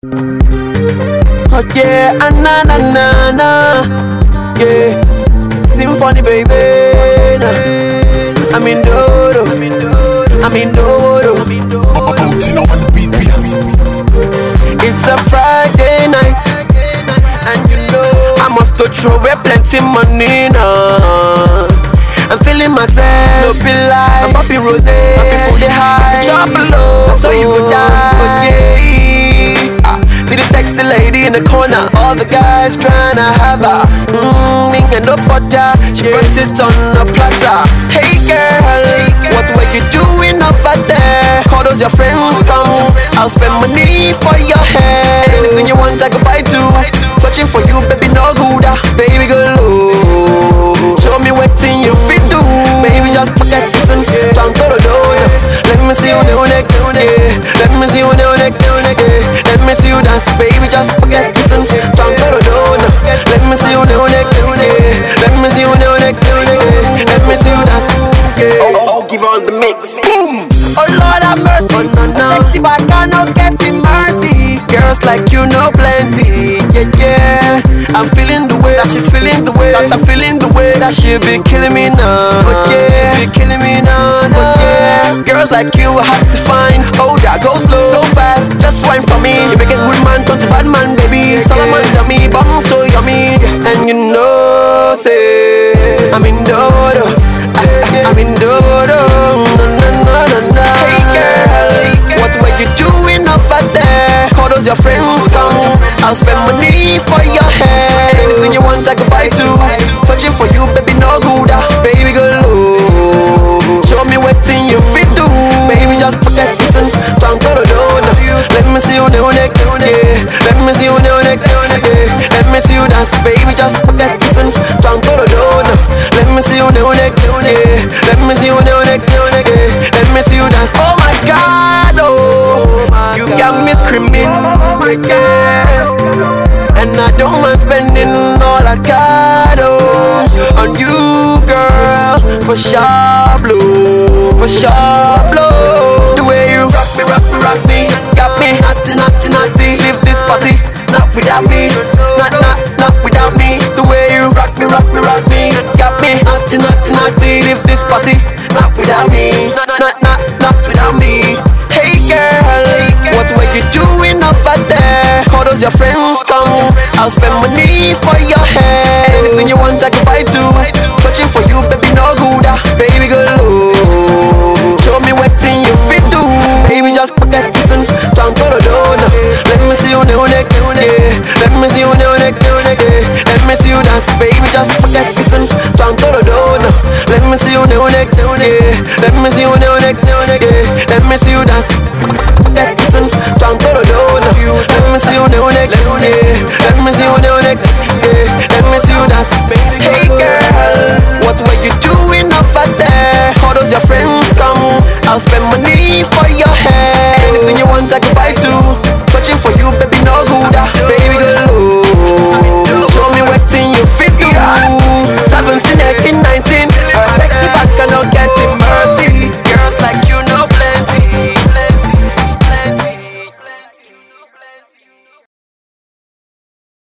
Oh yeah, na na na na, yeah. Symphony baby, nah. I'm in Dodo, I'm in Dodo. It's a Friday night, and you know I must to throw away plenty money now. I'm feeling myself, no be lie. I'm popping rose, my people they high. Chop low, so you go die. Yeah. See the sexy lady in the corner, all the guys tryna have her. Ming and no butter, she brought it on a platter. Hey girl, what were you doing over there? Call those your friends, come. I'll spend money for your hair. Anything you want, I can buy too. Searching for you, baby, no good. Baby girl, oh. Show me what thing you fit do. Baby, just forget this and don't go to the. Let me see you down it, yeah. Let me see you down it, yeah. Let me see you dance, baby, just forget this and don't go to the. Let me see you down it, yeah. Let me see you down it, yeah. Let me see you dance, yeah. Oh, give on the mix, boom. Oh Lord have mercy, oh, no, no. Sexy but cannot get in mercy. Girls like you know plenty, yeah, yeah. I'm feeling the way that she's feeling the way that I'm feeling the way that she be killing me now, oh yeah, be killing me now, oh yeah. Girls like you I have to find, oh that go slow, go fast, just wine for me. You make a good man turn to bad man, baby. Solomon dummy, bum so yummy, and you know say I'm in Dodo, I'm in Dodo. Hey girl, what were you doing over there? Call those your friends, come. I'll spend money for your hair. Anything you want, I can buy too. Searching for you, baby, no good. Baby girl, oh. Show me what thing you fit do. Baby, just forget this and don't go to the. Let me see you down it, yeah. Let me see you down it, yeah. Let me see you dance, baby, just forget this and don't go to the. Let me see you down it, yeah. Let me see you down it, yeah. Let me see you dance. Oh my God, oh, you got me screaming, my God. And I don't mind spending all I got, oh, on you, girl, for sharp blow, for sharp blow. The way you rock me, rock me, rock me, got me naughty, naughty, naughty. Leave this party, not without me, not without me. The way you rock me, rock me, rock me, got me naughty, naughty, naughty. Leave this party, not without me, not without me. Hey girl, what were you doing over there? Call those your friends, come. I'll spend money for your hair. Anything you want, I can buy too.